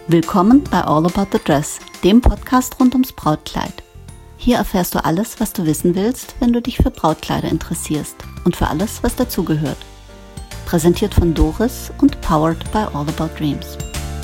Willkommen bei All About the Dress, dem Podcast rund ums Brautkleid. Hier erfährst du alles, was du wissen willst, wenn du dich für Brautkleider interessierst und für alles, was dazugehört. Präsentiert von Doris und powered by All About Dreams.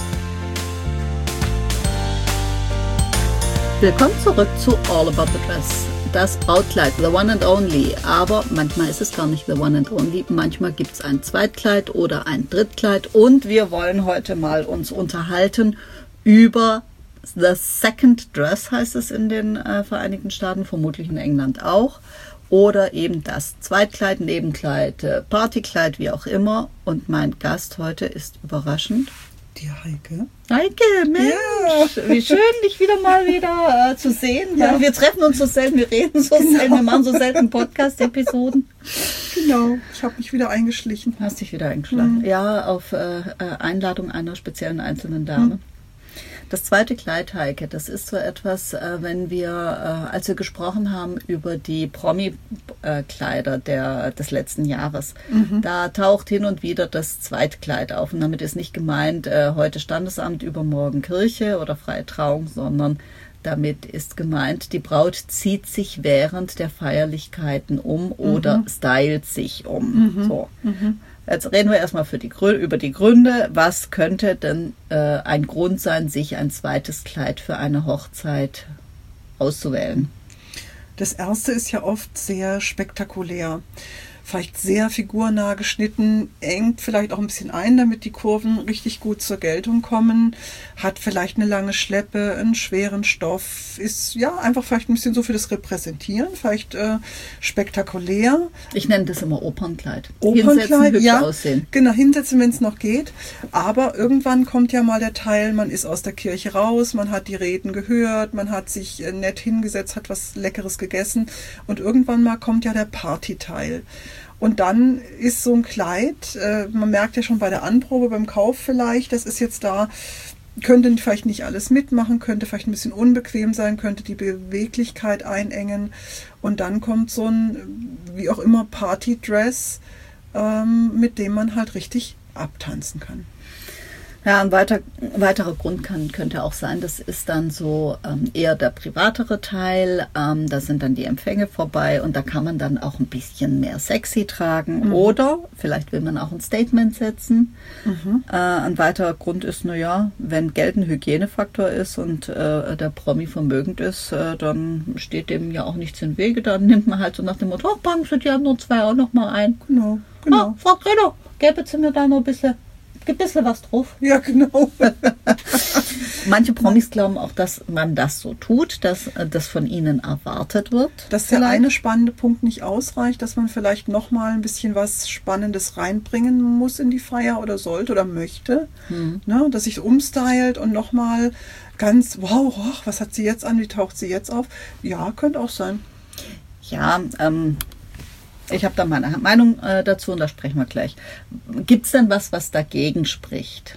Willkommen zurück zu All About the Dress. Das Brautkleid, the one and only. Aber manchmal ist es gar nicht the one and only. Manchmal gibt es ein Zweitkleid oder ein Drittkleid. Und wir wollen heute mal uns unterhalten über the second dress, heißt es in den Vereinigten Staaten, vermutlich in England auch. Oder eben das Zweitkleid, Nebenkleid, Partykleid, wie auch immer. Und mein Gast heute ist überraschend die Heike. Heike, Mensch, ja. Wie schön, dich wieder zu sehen. Ja. Wir treffen uns so selten, wir reden so selten, wir machen so selten Podcast-Episoden. Genau, ich habe mich wieder eingeschlichen. Hast dich wieder eingeschlichen? Ja, auf Einladung einer speziellen einzelnen Dame. Das zweite Kleid, Heike, das ist so etwas, wenn wir, als wir gesprochen haben über die Promi-Kleider des letzten Jahres, da taucht hin und wieder das Zweitkleid auf. Und damit ist nicht gemeint, heute Standesamt, übermorgen Kirche oder freie Trauung, sondern damit ist gemeint, die Braut zieht sich während der Feierlichkeiten um oder stylt sich um. So. Jetzt reden wir erstmal über die Gründe. Was könnte denn ein Grund sein, sich ein zweites Kleid für eine Hochzeit auszuwählen? Das erste ist ja oft sehr spektakulär. Vielleicht sehr figurnah geschnitten, engt vielleicht auch ein bisschen ein, damit die Kurven richtig gut zur Geltung kommen, hat vielleicht eine lange Schleppe, einen schweren Stoff, ist ja einfach vielleicht ein bisschen so für das Repräsentieren, vielleicht spektakulär. Ich nenne das immer Opernkleid. Opernkleid, hübsch ja, aussehen. Genau, hinsetzen, wenn es noch geht. Aber irgendwann kommt ja mal der Teil, man ist aus der Kirche raus, man hat die Reden gehört, man hat sich nett hingesetzt, hat was Leckeres gegessen und irgendwann mal kommt ja der Partyteil. Und dann ist so ein Kleid, man merkt ja schon bei der Anprobe, beim Kauf vielleicht, das ist jetzt da, könnte vielleicht nicht alles mitmachen, könnte vielleicht ein bisschen unbequem sein, könnte die Beweglichkeit einengen. Und dann kommt so ein, wie auch immer, Partydress, mit dem man halt richtig abtanzen kann. Ja, ein weiterer Grund könnte auch sein, das ist dann so eher der privatere Teil, da sind dann die Empfänge vorbei und da kann man dann auch ein bisschen mehr sexy tragen oder vielleicht will man auch ein Statement setzen. Ein weiterer Grund ist, wenn Geld ein Hygienefaktor ist und der Promi vermögend ist, dann steht dem ja auch nichts im Wege, dann nimmt man halt so nach dem Motto, packen Sie die anderen zwei auch noch mal ein. Genau. Frau Greder, gäbe Sie mir da noch ein bisschen was drauf. Ja, genau. Manche Promis glauben auch, dass man das so tut, dass das von ihnen erwartet wird. Dass der eine spannende Punkt nicht ausreicht, dass man vielleicht noch mal ein bisschen was Spannendes reinbringen muss in die Feier oder sollte oder möchte. Ne, dass sich umstylt und noch mal ganz, wow, was hat sie jetzt an, wie taucht sie jetzt auf? Ja, könnte auch sein. Ja, ich habe da meine Meinung dazu und da sprechen wir gleich. Gibt es denn was dagegen spricht?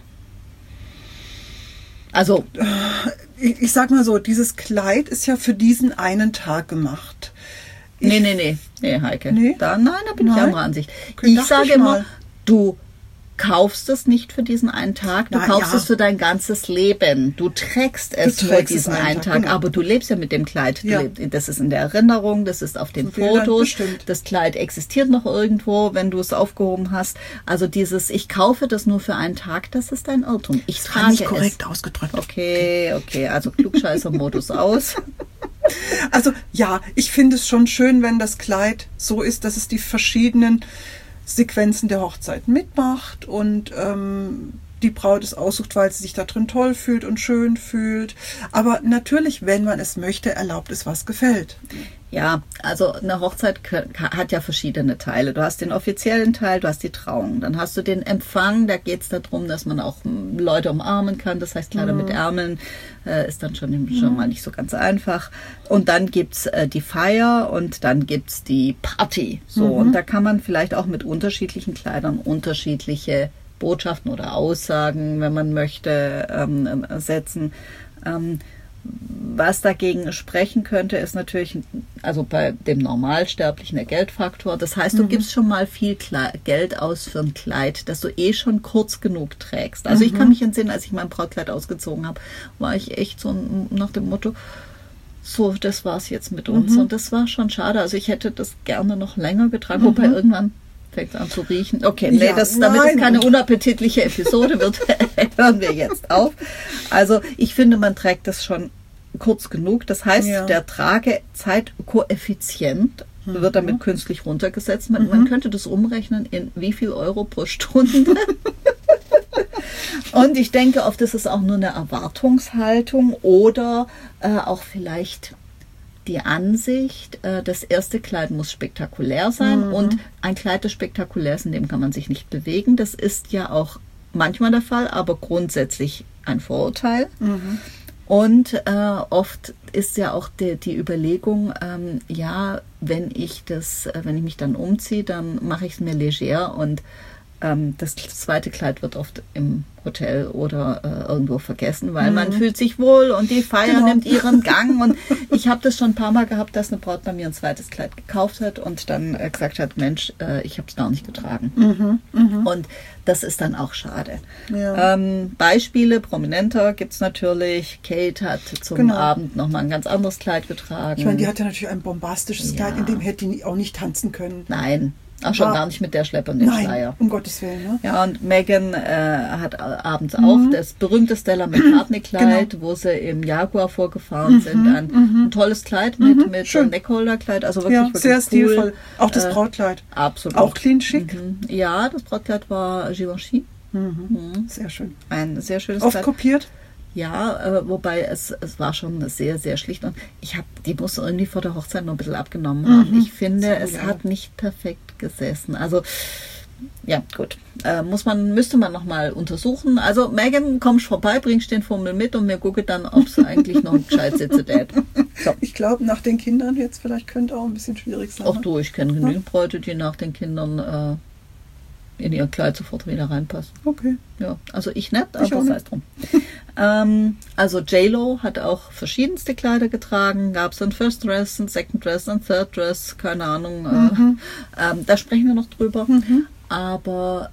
Also, ich sag mal so, dieses Kleid ist ja für diesen einen Tag gemacht. Nee, Heike. Nee? Da bin ich anderer Ansicht. Okay, ich sage immer, du kaufst es nicht für diesen einen Tag, du kaufst es für dein ganzes Leben. Du trägst es für diesen einen Tag, genau. Aber du lebst ja mit dem Kleid. Das ist in der Erinnerung, das ist auf den Fotos. Das Kleid existiert noch irgendwo, wenn du es aufgehoben hast. Also ich kaufe das nur für einen Tag, das ist ein Irrtum. Ich trage nicht korrekt ausgedrückt. Okay, also Klugscheißer-Modus aus. Also ja, ich finde es schon schön, wenn das Kleid so ist, dass es die verschiedenen Sequenzen der Hochzeit mitmacht und die Braut es aussucht, weil sie sich da drin toll fühlt und schön fühlt. Aber natürlich, wenn man es möchte, erlaubt es, was gefällt. Ja, also eine Hochzeit hat ja verschiedene Teile. Du hast den offiziellen Teil, du hast die Trauung. Dann hast du den Empfang, da geht es darum, dass man auch Leute umarmen kann. Das heißt, Kleider mit Ärmeln ist dann schon mal nicht so ganz einfach. Und dann gibt's die Feier und dann gibt's die Party. So, und da kann man vielleicht auch mit unterschiedlichen Kleidern unterschiedliche Botschaften oder Aussagen, wenn man möchte, setzen. Was dagegen sprechen könnte, ist natürlich, also bei dem Normalsterblichen der Geldfaktor. Das heißt, du gibst schon mal viel Geld aus für ein Kleid, das du schon kurz genug trägst. Also ich kann mich entsinnen, als ich mein Brautkleid ausgezogen habe, war ich echt so nach dem Motto, so, das war's jetzt mit uns. Und das war schon schade. Also ich hätte das gerne noch länger getragen, wobei irgendwann fängt es an zu riechen. Okay, nee, damit es keine unappetitliche Episode wird, hören wir jetzt auf. Also ich finde, man trägt das schon kurz genug. Das heißt, der Tragezeitkoeffizient wird damit künstlich runtergesetzt. Man könnte das umrechnen in wie viel Euro pro Stunde. Und ich denke, oft ist es auch nur eine Erwartungshaltung oder auch vielleicht die Ansicht, das erste Kleid muss spektakulär sein und ein Kleid, das spektakulär ist, in dem kann man sich nicht bewegen. Das ist ja auch manchmal der Fall, aber grundsätzlich ein Vorurteil. Und oft ist ja auch die Überlegung, wenn ich mich dann umziehe, dann mache ich es mir leger und das zweite Kleid wird oft im Hotel oder irgendwo vergessen, weil man fühlt sich wohl und die Feier nimmt ihren Gang. Und ich habe das schon ein paar Mal gehabt, dass eine Braut bei mir ein zweites Kleid gekauft hat und dann gesagt hat, Mensch, ich habe es gar nicht getragen. Und das ist dann auch schade. Ja. Beispiele, prominenter gibt es natürlich. Kate hat zum Abend nochmal ein ganz anderes Kleid getragen. Ich meine, die hatte natürlich ein bombastisches Kleid, in dem hätte die auch nicht tanzen können. Nein. Auch schon gar nicht mit der Schleppe und dem Schleier. Um Gottes Willen. Ne? Ja, und Meghan hat abends auch das berühmte Stella McCartney-Kleid, wo sie im Jaguar vorgefahren sind. Ein tolles Kleid mit Neckholder-Kleid. Also wirklich sehr cool. stilvoll. Auch das Brautkleid. Absolut. Auch clean schick. Ja, das Brautkleid war Givenchy. Sehr schön. Ein sehr schönes Oft Kleid. kopiert? Ja, wobei es war schon sehr, sehr schlicht. Und die muss irgendwie vor der Hochzeit noch ein bisschen abgenommen haben. Ich finde, es hat nicht perfekt gesessen. Also, ja, gut. Müsste man noch mal untersuchen. Also, Meghan, kommst vorbei, bringst den Fummel mit und wir gucken dann, ob es eigentlich noch gescheit sitzt. So. Ich glaube, nach den Kindern jetzt vielleicht könnte auch ein bisschen schwierig sein. Auch du, ich kenne genügend Bräute, die nach den Kindern in ihr Kleid sofort wieder reinpassen. Okay. Ja, also ich nicht, aber sei es drum. Also J-Lo hat auch verschiedenste Kleider getragen. Gab es ein First Dress, ein Second Dress, ein Third Dress, keine Ahnung. Da sprechen wir noch drüber. Aber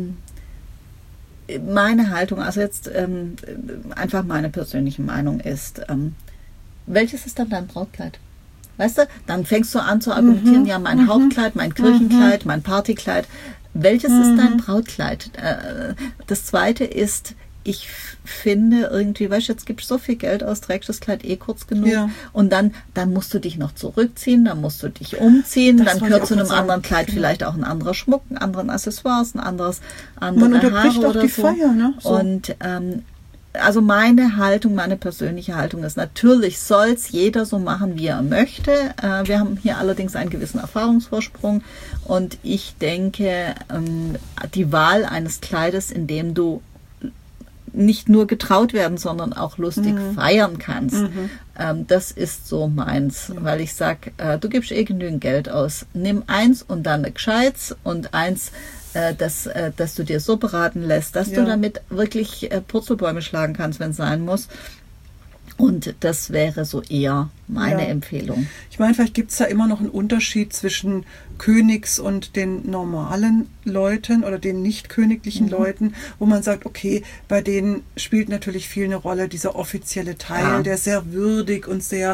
meine Haltung, also jetzt einfach meine persönliche Meinung ist, welches ist dann dein Brautkleid? Weißt du, dann fängst du an zu argumentieren, ja, mein Hauptkleid, mein Kirchenkleid, mein Partykleid. Welches ist dein Brautkleid? Das zweite ist, ich finde irgendwie, weißt du, jetzt gibst du so viel Geld aus, trägst das Kleid kurz genug und dann musst du dich noch zurückziehen, dann musst du dich umziehen, dann gehört zu einem anderen Kleid vielleicht auch ein anderer Schmuck, einen anderen Accessoires, andere Haare oder die so. Feier, ne? So. Und also meine persönliche Haltung ist, natürlich soll es jeder so machen, wie er möchte. Wir haben hier allerdings einen gewissen Erfahrungsvorsprung und ich denke, die Wahl eines Kleides, in dem du nicht nur getraut werden, sondern auch lustig feiern kannst, das ist so meins, weil ich sag, du gibst genügend Geld aus. Nimm eins und dann ein gescheites und eins, dass du dir so beraten lässt, dass du damit wirklich Purzelbäume schlagen kannst, wenn es sein muss. Und das wäre so eher meine Empfehlung. Ich meine, vielleicht gibt es da immer noch einen Unterschied zwischen Königs- und den normalen Leuten oder den nicht königlichen Leuten, wo man sagt, okay, bei denen spielt natürlich viel eine Rolle, dieser offizielle Teil, der sehr würdig und sehr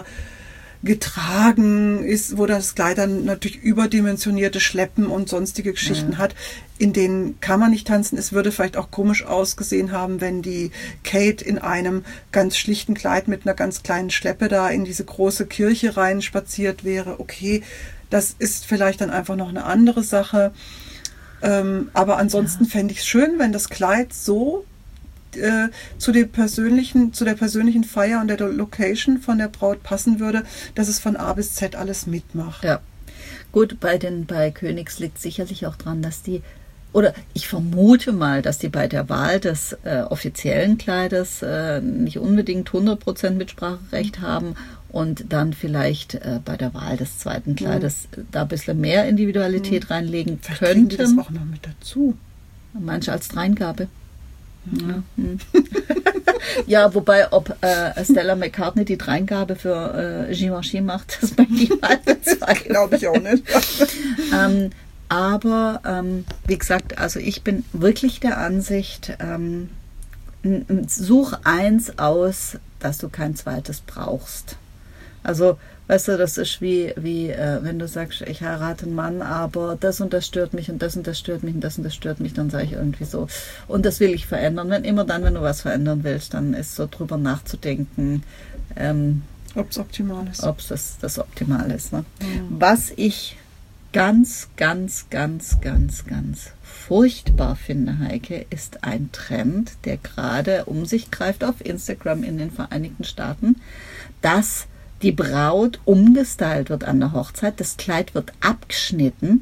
getragen ist, wo das Kleid dann natürlich überdimensionierte Schleppen und sonstige Geschichten hat. In denen kann man nicht tanzen. Es würde vielleicht auch komisch ausgesehen haben, wenn die Kate in einem ganz schlichten Kleid mit einer ganz kleinen Schleppe da in diese große Kirche rein spaziert wäre. Okay, das ist vielleicht dann einfach noch eine andere Sache. Aber ansonsten fände ich es schön, wenn das Kleid so zu der persönlichen Feier und der Location von der Braut passen würde, dass es von A bis Z alles mitmacht. Ja, gut, bei Königs liegt sicherlich auch dran, dass oder ich vermute mal, dass die bei der Wahl des offiziellen Kleides nicht unbedingt 100% Mitspracherecht haben und dann vielleicht bei der Wahl des zweiten Kleides da ein bisschen mehr Individualität reinlegen vielleicht könnten. Die das auch noch mit dazu. Manche als Dreingabe. Ja. Ja, wobei, ob Stella McCartney die Dreingabe für Givenchy macht, das möchte ich mal bezweifeln. Glaube ich auch nicht. Aber wie gesagt, also ich bin wirklich der Ansicht, such eins aus, dass du kein zweites brauchst. Also, weißt du, das ist wie wenn du sagst, ich heirate einen Mann, aber das und das stört mich und das stört mich und das stört mich, dann sage ich irgendwie so. Und das will ich verändern. Wenn du was verändern willst, dann ist so drüber nachzudenken, ob es optimal ist. Ob es das Optimal ist. Ne? Was ich ganz, ganz, ganz, ganz, ganz furchtbar finde, Heike, ist ein Trend, der gerade um sich greift auf Instagram in den Vereinigten Staaten, dass die Braut umgestylt wird an der Hochzeit. Das Kleid wird abgeschnitten.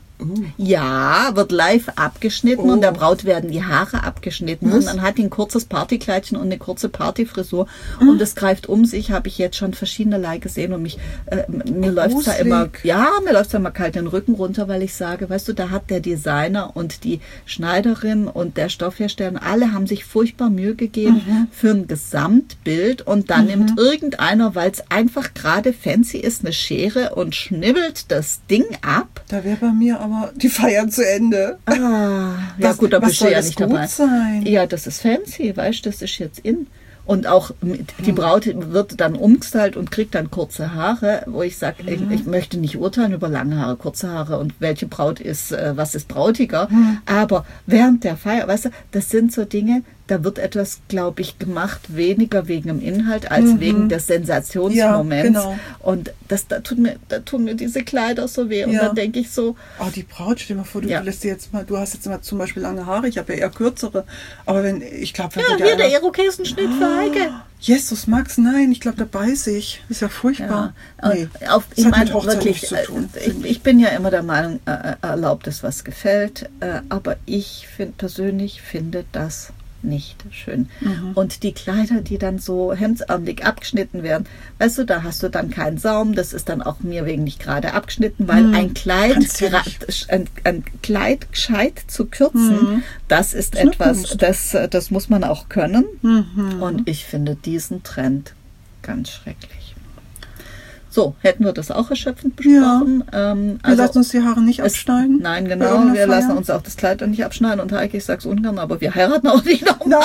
Ja, wird live abgeschnitten und der Braut werden die Haare abgeschnitten und dann hat die ein kurzes Partykleidchen und eine kurze Partyfrisur und das greift um sich, habe ich jetzt schon verschiedenerlei gesehen und mir läuft da immer kalt den Rücken runter, weil ich sage, weißt du, da hat der Designer und die Schneiderin und der Stoffhersteller, alle haben sich furchtbar Mühe gegeben für ein Gesamtbild und dann nimmt irgendeiner, weil es einfach gerade fancy ist, eine Schere und schnibbelt das Ding ab. Da wäre bei mir aber die Feier zu Ende. Ja gut, da bist du ja nicht dabei. Sein? Ja, das ist fancy, weißt du, das ist jetzt in. Und auch die Braut wird dann umgestylt und kriegt dann kurze Haare, wo ich sage, ich möchte nicht urteilen über lange Haare, kurze Haare und welche Braut ist, was ist brautiger. Aber während der Feier, weißt du, das sind so Dinge, da wird etwas, glaube ich, gemacht, weniger wegen dem Inhalt als wegen des Sensationsmoments. Ja, genau. Und da tun mir diese Kleider so weh. Und dann denke ich so. Oh, die Braut, stell dir mal vor, du hast jetzt mal zum Beispiel lange Haare, ich habe ja eher kürzere. Aber ich glaube, hier der Irokesenschnitt für Heike. Jesus, Max, nein, ich glaube, da beiße ich. Ist ja furchtbar. Ja. Nee, ich meine wirklich, ich bin ja immer der Meinung, erlaubt es, was gefällt. Aber ich persönlich finde das nicht schön. Und die Kleider, die dann so hemdsärmelig abgeschnitten werden, weißt du, da hast du dann keinen Saum, das ist dann auch mir wegen nicht gerade abgeschnitten, weil ein Kleid gescheit zu kürzen, das ist etwas, das muss man auch können. Und ich finde diesen Trend ganz schrecklich. So, hätten wir das auch erschöpfend besprochen. Ja. Wir lassen uns die Haare nicht abschneiden. Nein, genau. Wir lassen uns auch das Kleid nicht abschneiden. Und Heike, ich sag's ungern, aber wir heiraten auch nicht nochmal.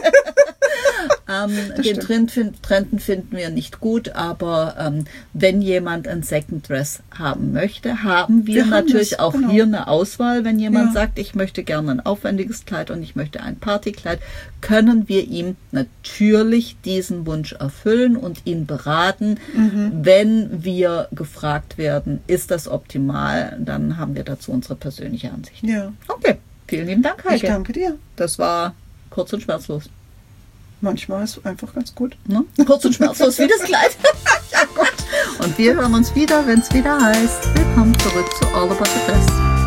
Nein. Den Trenden finden wir nicht gut, aber wenn jemand ein Second Dress haben möchte, haben wir natürlich auch hier eine Auswahl. Wenn jemand sagt, ich möchte gerne ein aufwendiges Kleid und ich möchte ein Partykleid, können wir ihm natürlich diesen Wunsch erfüllen und ihn beraten. Wenn wir gefragt werden, ist das optimal, dann haben wir dazu unsere persönliche Ansicht. Ja. Okay, vielen lieben Dank, Heike. Ich danke dir. Das war kurz und schmerzlos. Manchmal ist es einfach ganz gut. Ne? Kurz und schmerzlos wie das Kleid. Ja, gut. Und wir hören uns wieder, wenn es wieder heißt, willkommen zurück zu All About the Dress.